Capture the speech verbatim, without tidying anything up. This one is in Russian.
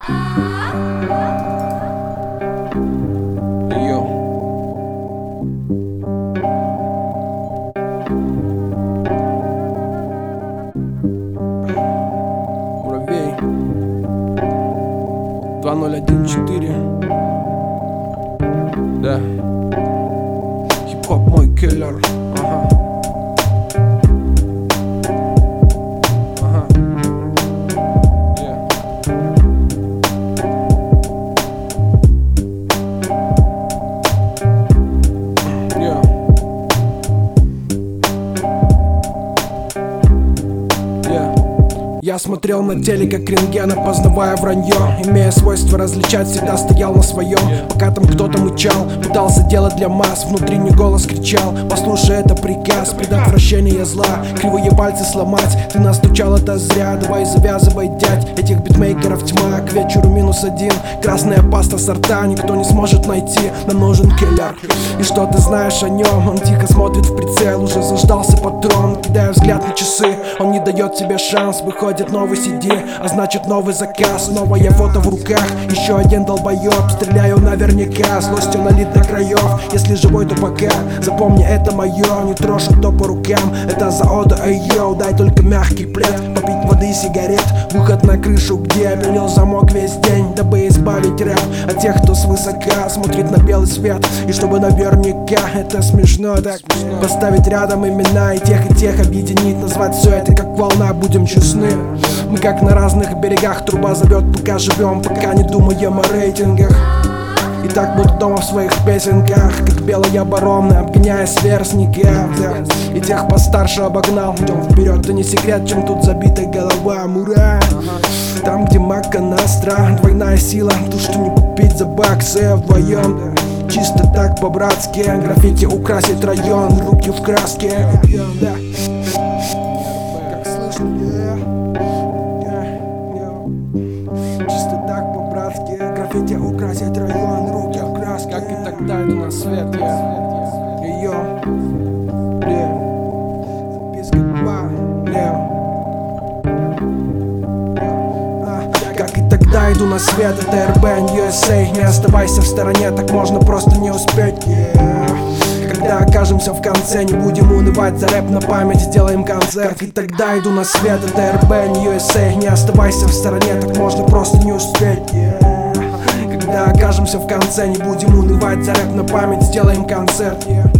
Йо. Муравей. два ноль один четыре. Да. Хип-хоп мой киллер. Ага. Ага. Yeah. Yeah. Yeah. Я смотрел на теле, как рентген, опознавая вранье. Имея свойство различать, всегда стоял на своем. Пока там кто-то мычал, пытался делать для масс. Внутренний голос кричал: послушай, это приказ, предотвращение зла, кривые пальцы сломать. Ты настучал, это зря, давай завязывай, дядь. Этих битмейкеров тьма, к вечеру минус один. Красная паста сорта никто не сможет найти. Нам нужен киллер. И что ты знаешь о нем? Он тихо смотрит в прицел, уже заждался патрон. Кидая взгляд на часы, он не дает тебе шанс. Выходит новый си ди, а значит новый заказ. Новое фото в руках, еще один долбоеб. Стреляю наверняка, злостью налит до краев. Если живой, то пока, запомни, это мое. Не трожь, а то по рукам, это за ода, эй йоу. Дай только мягкий плед, попить воды и сигарет. Выход на крышу, где пилил замок весь день, дабы избавить рэп от тех, кто свысока смотрит на белый свет. И чтобы наверняка, это смешно так, поставить рядом имена и тех, и тех объединить. Назвать все это как волна, будем честны. Мы как на разных берегах, труба зовет, пока живем, пока не думаем о рейтингах. И так буду дома в своих песенках, как белая барона, обгоняя сверстников, да. И тех постарше обогнал. Идем вперед, это не секрет, чем тут забита голова. Мура. Там, где мака настра, двойная сила, то, что не купить за баксы вдвоем, да. Чисто так по-братски, граффити украсит район, руки в краске, да. Как слышно, чисто так по-братски, граффити украсит район, руки в краске. Как и тогда иду на свет, я ее, записка два, как и тогда иду на свет, это эр бэ эн ю эс эй. Не оставайся в стороне, так можно просто не успеть, yeah. Когда окажемся в конце, не будем унывать, за рэп на память сделаем концерт. Как и тогда иду на свет, это эр бэ эн ю эс эй. Не оставайся в стороне, так можно просто не успеть, yeah. Когда окажемся в конце, не будем унывать, за рэп на память сделаем концерт, yeah.